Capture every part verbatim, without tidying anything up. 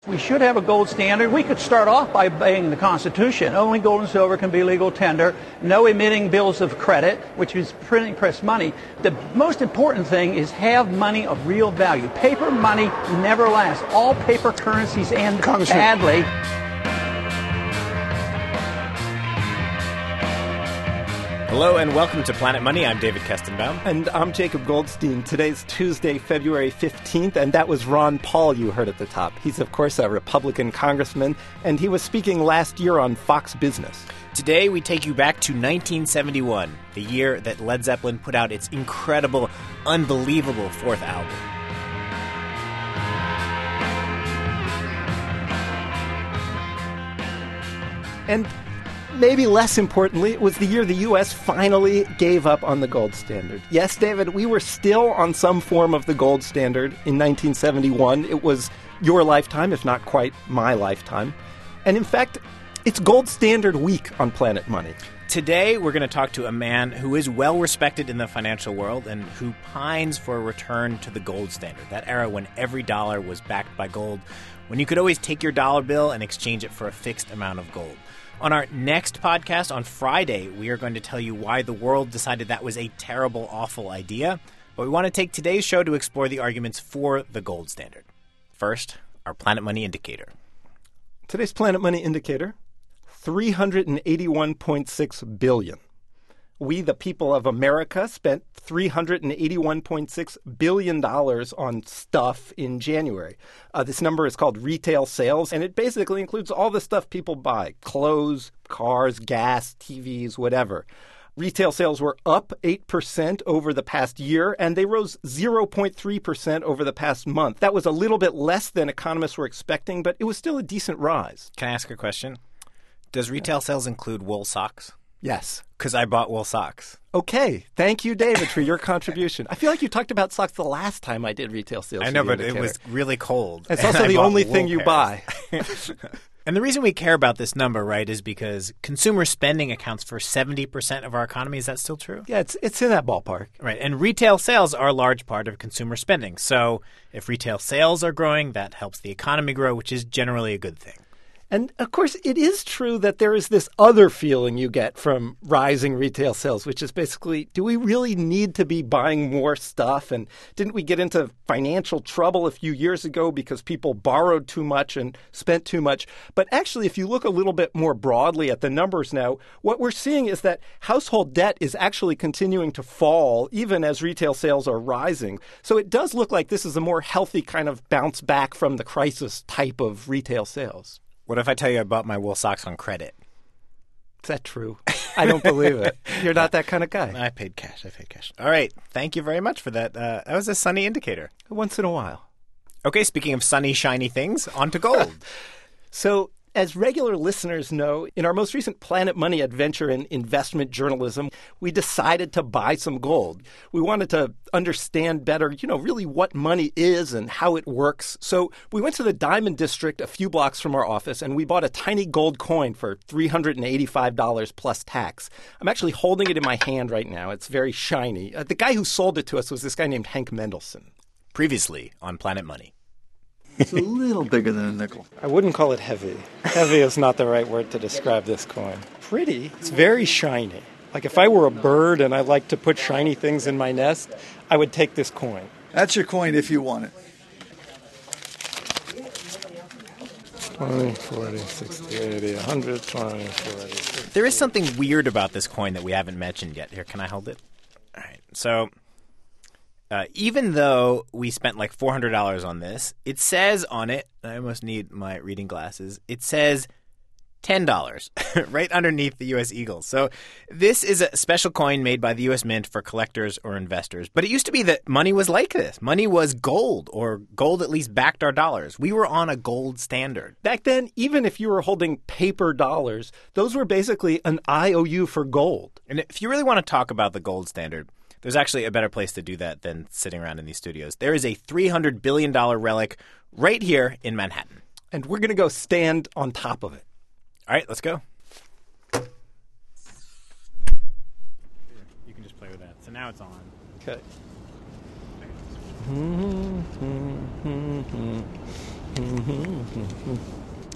We should have a gold standard. We could start off by obeying the Constitution. Only gold and silver can be legal tender. No emitting bills of credit, which is printing press money. The most important thing is have money of real value. Paper money never lasts. All paper currencies end badly. Hello and welcome to Planet Money. I'm David Kestenbaum. And I'm Jacob Goldstein. Today's Tuesday, February fifteenth, and that was Ron Paul you heard at the top. He's, of course, a Republican congressman, and he was speaking last year on Fox Business. Today, we take you back to nineteen seventy-one, the year that Led Zeppelin put out its incredible, unbelievable fourth album. And maybe less importantly, it was the year the U S finally gave up on the gold standard. Yes, David, we were still on some form of the gold standard in nineteen seventy-one. It was your lifetime, if not quite my lifetime. And in fact, it's Gold Standard Week on Planet Money. Today, we're going to talk to a man who is well-respected in the financial world and who pines for a return to the gold standard, that era when every dollar was backed by gold, when you could always take your dollar bill and exchange it for a fixed amount of gold. On our next podcast on Friday, we are going to tell you why the world decided that was a terrible, awful idea. But we want to take today's show to explore the arguments for the gold standard. First, our Planet Money Indicator. Today's Planet Money Indicator, three hundred eighty-one point six billion dollars. We, the people of America, spent three hundred eighty-one point six billion dollars on stuff in January. Uh, this number is called retail sales, and it basically includes all the stuff people buy: clothes, cars, gas, T Vs, whatever. Retail sales were up eight percent over the past year, and they rose zero point three percent over the past month. That was a little bit less than economists were expecting, but it was still a decent rise. Can I ask a question? Does retail sales include wool socks? Yes. Because I bought wool socks. Okay. Thank you, David, for your contribution. I feel like you talked about socks the last time I did retail sales. I know, but it was really cold. It's also the only thing you buy. And the reason we care about this number, right, is because consumer spending accounts for seventy percent of our economy. Is that still true? Yeah, it's it's in that ballpark. Right. And retail sales are a large part of consumer spending. So if retail sales are growing, that helps the economy grow, which is generally a good thing. And, of course, it is true that there is this other feeling you get from rising retail sales, which is basically, do we really need to be buying more stuff? And didn't we get into financial trouble a few years ago because people borrowed too much and spent too much? But actually, if you look a little bit more broadly at the numbers now, what we're seeing is that household debt is actually continuing to fall even as retail sales are rising. So it does look like this is a more healthy kind of bounce back from the crisis type of retail sales. What if I tell you I bought my wool socks on credit? Is that true? I don't believe it. You're not that kind of guy. I paid cash. I paid cash. All right. Thank you very much for that. Uh, that was a sunny indicator. Once in a while. Okay, speaking of sunny, shiny things, on to gold. So, as regular listeners know, in our most recent Planet Money adventure in investment journalism, we decided to buy some gold. We wanted to understand better, you know, really what money is and how it works. So we went to the Diamond District a few blocks from our office, and we bought a tiny gold coin for three hundred eighty-five dollars plus tax. I'm actually holding it in my hand right now. It's very shiny. Uh, the guy who sold it to us was this guy named Hank Mendelson. Previously on Planet Money. It's a little bigger than a nickel. I wouldn't call it heavy. Heavy is not the right word to describe this coin. Pretty. It's very shiny. Like if I were a bird and I like to put shiny things in my nest, I would take this coin. That's your coin if you want it. twenty, forty, sixty, eighty, one hundred, twenty, forty, sixty. There is something weird about this coin that we haven't mentioned yet. Here, can I hold it? All right. So Uh, even though we spent like four hundred dollars on this, it says on it, I almost need my reading glasses, it says ten dollars right underneath the U S Eagle. So this is a special coin made by the U S Mint for collectors or investors. But it used to be that money was like this. Money was gold, or gold at least backed our dollars. We were on a gold standard. Back then, even if you were holding paper dollars, those were basically an I O U for gold. And if you really want to talk about the gold standard, there's actually a better place to do that than sitting around in these studios. There is a three hundred billion dollars relic right here in Manhattan. And we're going to go stand on top of it. All right, let's go. You can just play with that. So now it's on. Okay.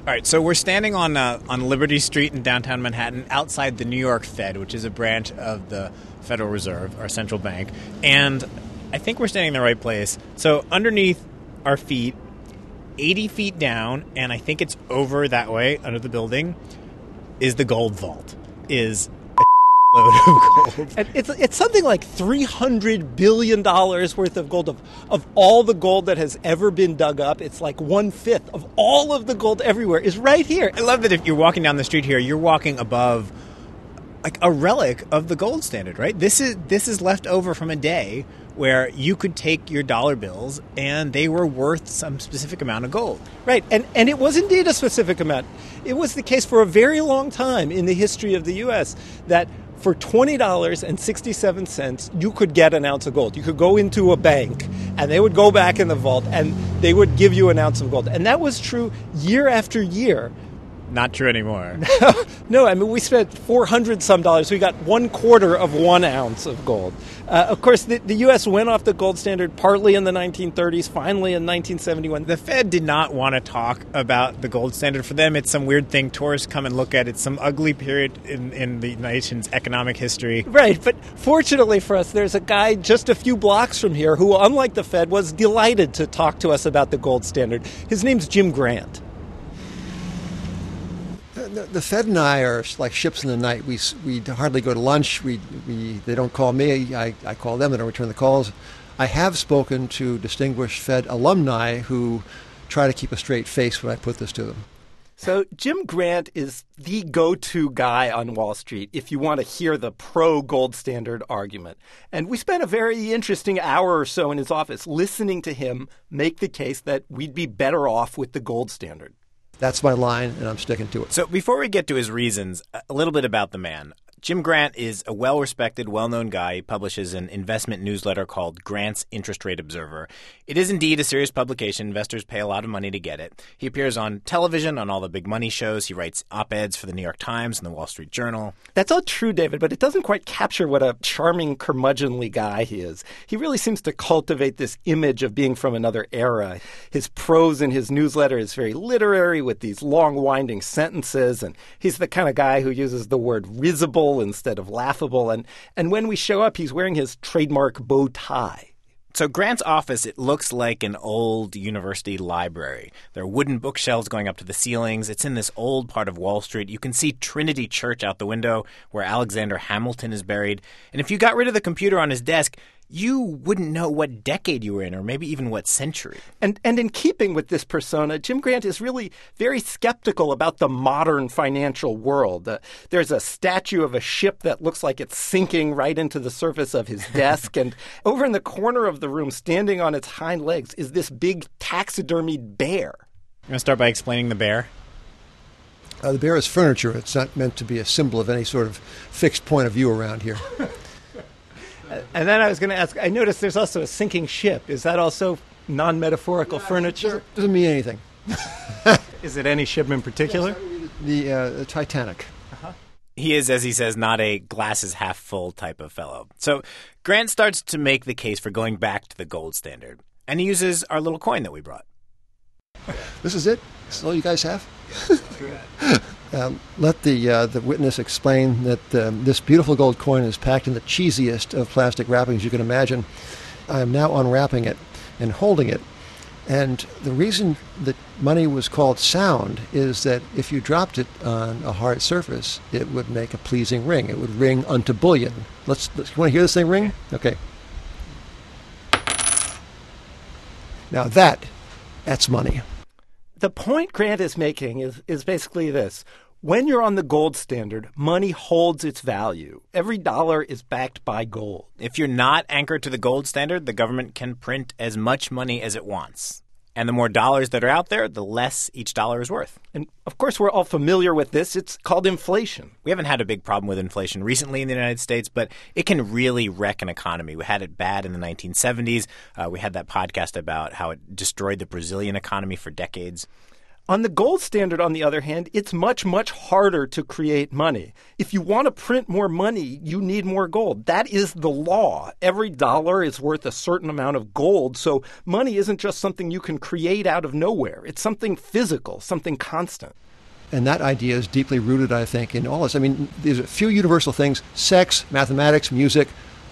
All right, so we're standing on uh, on Liberty Street in downtown Manhattan outside the New York Fed, which is a branch of the Federal Reserve, our central bank. And I think we're standing in the right place. So underneath our feet, eighty feet down, and I think it's over that way under the building, is the gold vault. Is a load of gold. And it's it's something like three hundred billion dollars worth of gold. Of, of all the gold that has ever been dug up, it's like one-fifth of all of the gold everywhere is right here. I love that if you're walking down the street here, you're walking above like a relic of the gold standard, right? This is this is left over from a day where you could take your dollar bills and they were worth some specific amount of gold. Right, and, and it was indeed a specific amount. It was the case for a very long time in the history of the U S that for twenty dollars and sixty-seven cents, you could get an ounce of gold. You could go into a bank, and they would go back in the vault, and they would give you an ounce of gold. And that was true year after year. Not true anymore. No, I mean, we spent four hundred some dollars. We got one quarter of one ounce of gold. Uh, of course, the, the U S went off the gold standard partly in the nineteen thirties, finally in nineteen seventy-one. The Fed did not want to talk about the gold standard. For them, it's some weird thing tourists come and look at. It's some ugly period in, in the nation's economic history. Right, but fortunately for us, there's a guy just a few blocks from here who, unlike the Fed, was delighted to talk to us about the gold standard. His name's Jim Grant. The, the Fed and I are like ships in the night. We we hardly go to lunch. We we they don't call me. I, I call them. They don't return the calls. I have spoken to distinguished Fed alumni who try to keep a straight face when I put this to them. So Jim Grant is the go-to guy on Wall Street if you want to hear the pro-gold standard argument. And we spent a very interesting hour or so in his office listening to him make the case that we'd be better off with the gold standard. That's my line, and I'm sticking to it. So before we get to his reasons, a little bit about the man. Jim Grant is a well-respected, well-known guy. He publishes an investment newsletter called Grant's Interest Rate Observer. It is indeed a serious publication. Investors pay a lot of money to get it. He appears on television, on all the big money shows. He writes op-eds for the New York Times and the Wall Street Journal. That's all true, David, but it doesn't quite capture what a charming, curmudgeonly guy he is. He really seems to cultivate this image of being from another era. His prose in his newsletter is very literary with these long, winding sentences, and he's the kind of guy who uses the word risible instead of laughable. And, and when we show up, he's wearing his trademark bow tie. So Grant's office, it looks like an old university library. There are wooden bookshelves going up to the ceilings. It's in this old part of Wall Street. You can see Trinity Church out the window where Alexander Hamilton is buried. And if you got rid of the computer on his desk, you wouldn't know what decade you were in or maybe even what century. And and in keeping with this persona, Jim Grant is really very skeptical about the modern financial world. Uh, there's a statue of a ship that looks like it's sinking right into the surface of his desk. And over in the corner of the room, standing on its hind legs, is this big taxidermied bear. You want to start by explaining the bear? Uh, the bear is furniture. It's not meant to be a symbol of any sort of fixed point of view around here. And then I was going to ask, I noticed there's also a sinking ship. Is that also non-metaphorical furniture? Doesn't mean anything. Is it any ship in particular? The, uh, the Titanic. Uh-huh. He is, as he says, not a glasses half full type of fellow. So Grant starts to make the case for going back to the gold standard. And he uses our little coin that we brought. This is it? This is all you guys have? Um, let the uh, the witness explain that um, this beautiful gold coin is packed in the cheesiest of plastic wrappings you can imagine. I am now unwrapping it and holding it. And the reason that money was called sound is that if you dropped it on a hard surface, it would make a pleasing ring. It would ring unto bullion. Let's, let's you want to hear this thing ring? Okay. Now that, that's money. The point Grant is making is, is basically this. When you're on the gold standard, money holds its value. Every dollar is backed by gold. If you're not anchored to the gold standard, the government can print as much money as it wants. And the more dollars that are out there, the less each dollar is worth. And, of course, we're all familiar with this. It's called inflation. We haven't had a big problem with inflation recently in the United States, but it can really wreck an economy. We had it bad in the nineteen seventies. Uh, we had that podcast about how it destroyed the Brazilian economy for decades. On the gold standard, on the other hand, it's much, much harder to create money. If you want to print more money, you need more gold. That is the law. Every dollar is worth a certain amount of gold. So money isn't just something you can create out of nowhere. It's something physical, something constant. And that idea is deeply rooted, I think, in all this. I mean, there's a few universal things: sex, mathematics, music,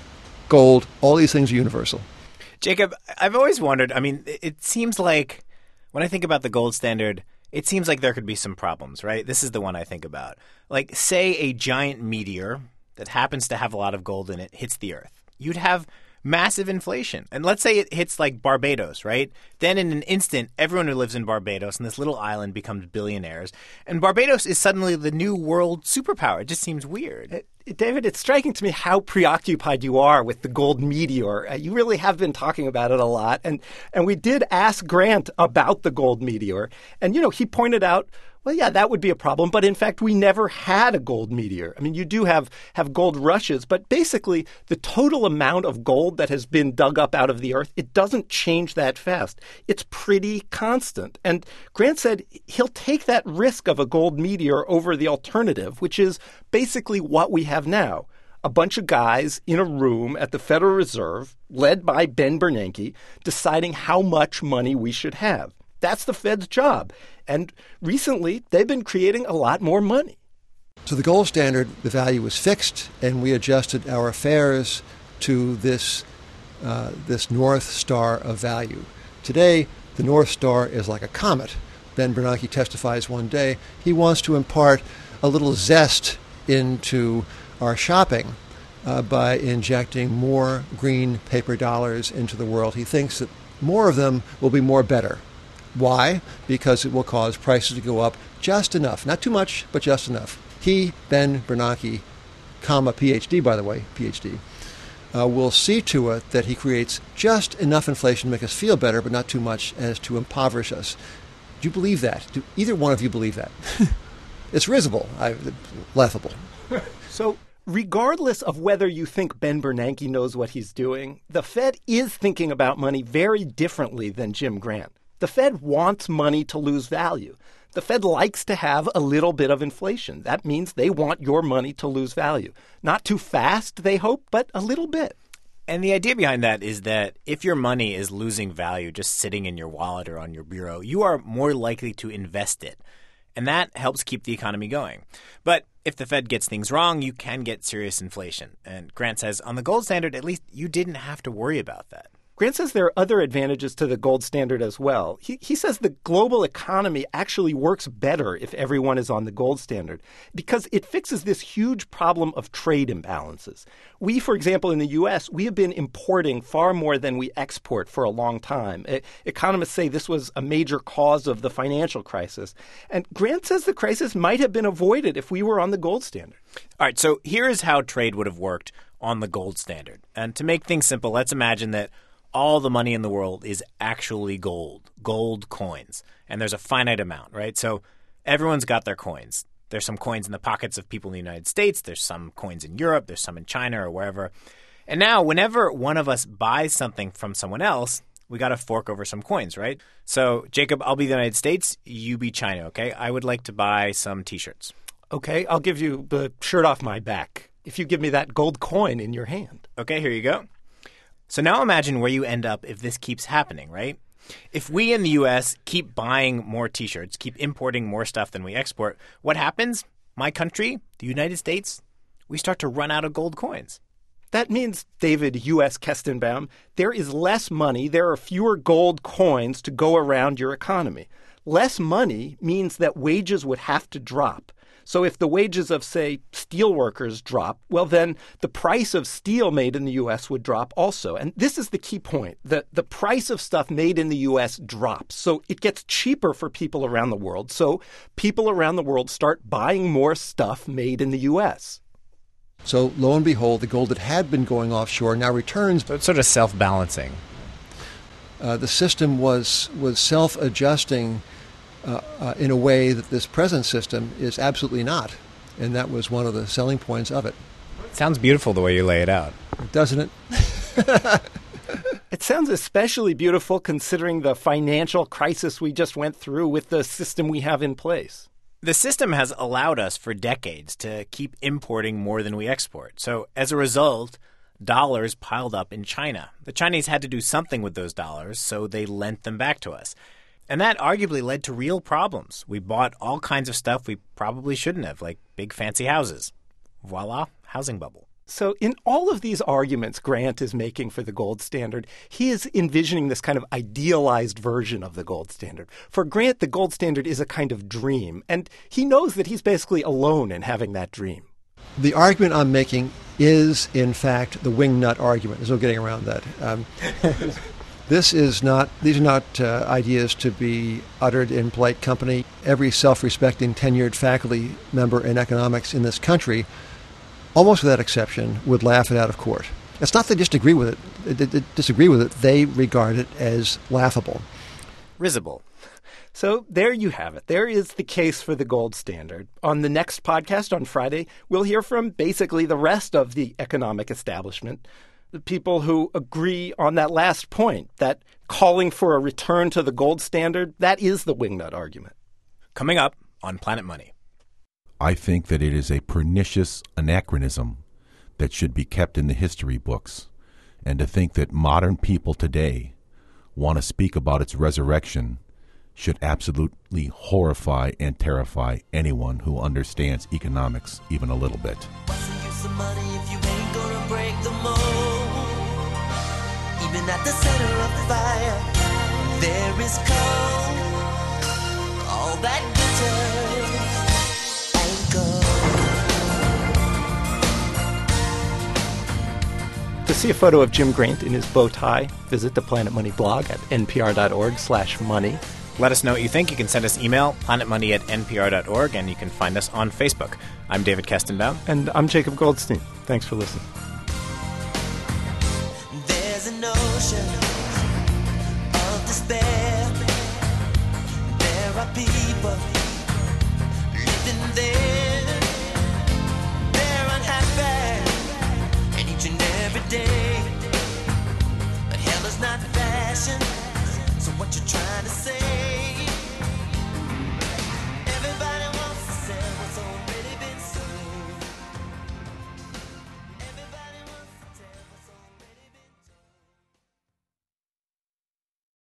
gold. All these things are universal. Jacob, I've always wondered, I mean, it seems like when I think about the gold standard, it seems like there could be some problems, right? This is the one I think about. Like, say a giant meteor that happens to have a lot of gold in it hits the Earth. You'd have massive inflation. And let's say it hits like Barbados, right? Then in an instant, everyone who lives in Barbados and this little island becomes billionaires. And Barbados is suddenly the new world superpower. It just seems weird. It, David, it's striking to me how preoccupied you are with the gold meteor. Uh, you really have been talking about it a lot. And and we did ask Grant about the gold meteor. And, you know, he pointed out, well, yeah, that would be a problem. But in fact, we never had a gold meteor. I mean, you do have, have gold rushes, but basically the total amount of gold that has been dug up out of the earth, it doesn't change that fast. It's pretty constant. And Grant said he'll take that risk of a gold meteor over the alternative, which is basically what we have now. A bunch of guys in a room at the Federal Reserve, led by Ben Bernanke, deciding how much money we should have. That's the Fed's job. And recently, they've been creating a lot more money. So the gold standard, the value was fixed, and we adjusted our affairs to this, uh, this North Star of value. Today, the North Star is like a comet. Ben Bernanke testifies one day he wants to impart a little zest into our shopping uh, by injecting more green paper dollars into the world. He thinks that more of them will be more better. Why? Because it will cause prices to go up just enough. Not too much, but just enough. He, Ben Bernanke, comma, P H D, by the way, P H D, uh, will see to it that he creates just enough inflation to make us feel better, but not too much as to impoverish us. Do you believe that? Do either one of you believe that? It's risible, I, laughable. So regardless of whether you think Ben Bernanke knows what he's doing, the Fed is thinking about money very differently than Jim Grant. The Fed wants money to lose value. The Fed likes to have a little bit of inflation. That means they want your money to lose value. Not too fast, they hope, but a little bit. And the idea behind that is that if your money is losing value just sitting in your wallet or on your bureau, you are more likely to invest it. And that helps keep the economy going. But if the Fed gets things wrong, you can get serious inflation. And Grant says on the gold standard, at least you didn't have to worry about that. Grant says there are other advantages to the gold standard as well. He, he says the global economy actually works better if everyone is on the gold standard because it fixes this huge problem of trade imbalances. We, for example, in the U S, we have been importing far more than we export for a long time. E- economists say this was a major cause of the financial crisis. And Grant says the crisis might have been avoided if we were on the gold standard. All right, so here is how trade would have worked on the gold standard. And to make things simple, let's imagine that all the money in the world is actually gold, gold coins. And there's a finite amount, right? So everyone's got their coins. There's some coins in the pockets of people in the United States. There's some coins in Europe. There's some in China or wherever. And now whenever one of us buys something from someone else, we got to fork over some coins, right? So, Jacob, I'll be the United States. You be China, okay? I would like to buy some T-shirts. Okay, I'll give you the shirt off my back if you give me that gold coin in your hand. Okay, here you go. So now imagine where you end up if this keeps happening, right? If we in the U S keep buying more T-shirts, keep importing more stuff than we export, what happens? My country, the United States, we start to run out of gold coins. That means, David U S. Kestenbaum, there is less money, there are fewer gold coins to go around your economy. Less money means that wages would have to drop. So if the wages of, say, steel workers drop, well, then the price of steel made in the U S would drop also. And this is the key point. The, the price of stuff made in the U S drops. So it gets cheaper for people around the world. So people around the world start buying more stuff made in the U S. So lo and behold, the gold that had been going offshore now returns. So it's sort of self-balancing. Uh, the system was, was self-adjusting Uh, uh, in a way that this present system is absolutely not. And that was one of the selling points of it. It sounds beautiful the way you lay it out. Doesn't it? It That sounds especially beautiful considering the financial crisis we just went through with the system we have in place. The system has allowed us for decades to keep importing more than we export. So as a result, dollars piled up in China. The Chinese had to do something with those dollars, so they lent them back to us. And that arguably led to real problems. We bought all kinds of stuff we probably shouldn't have, like big fancy houses. Voila, housing bubble. So in all of these arguments Grant is making for the gold standard, he is envisioning this kind of idealized version of the gold standard. For Grant, the gold standard is a kind of dream, and he knows that he's basically alone in having that dream. The argument I'm making is, in fact, the wingnut argument. There's no getting around that. Um, this is not; these are not uh, ideas to be uttered in polite company. Every self-respecting tenured faculty member in economics in this country, almost without exception, would laugh it out of court. It's not they disagree with it; they, they disagree with it. They regard it as laughable, risible. So there you have it. There is the case for the gold standard. On the next podcast on Friday, we'll hear from basically the rest of the economic establishment, the people who agree on that last point, that calling for a return to the gold standard, that is the wingnut argument. Coming up on Planet Money. I think that it is a pernicious anachronism that should be kept in the history books, and to think that modern people today want to speak about its resurrection should absolutely horrify and terrify anyone who understands economics even a little bit. What's the use of money if you ain't gonna break the mold? Even at the center of the fire, there is cold. All that glitters ain't gold. To see a photo of Jim Grant in his bow tie, visit the Planet Money blog at npr.org slash money. Let us know what you think. You can send us email, planetmoney at npr dot org, and you can find us on Facebook. I'm David Kestenbaum. And I'm Jacob Goldstein. Thanks for listening. There's an ocean of despair. There are people living there. They're unhappy, and each and every day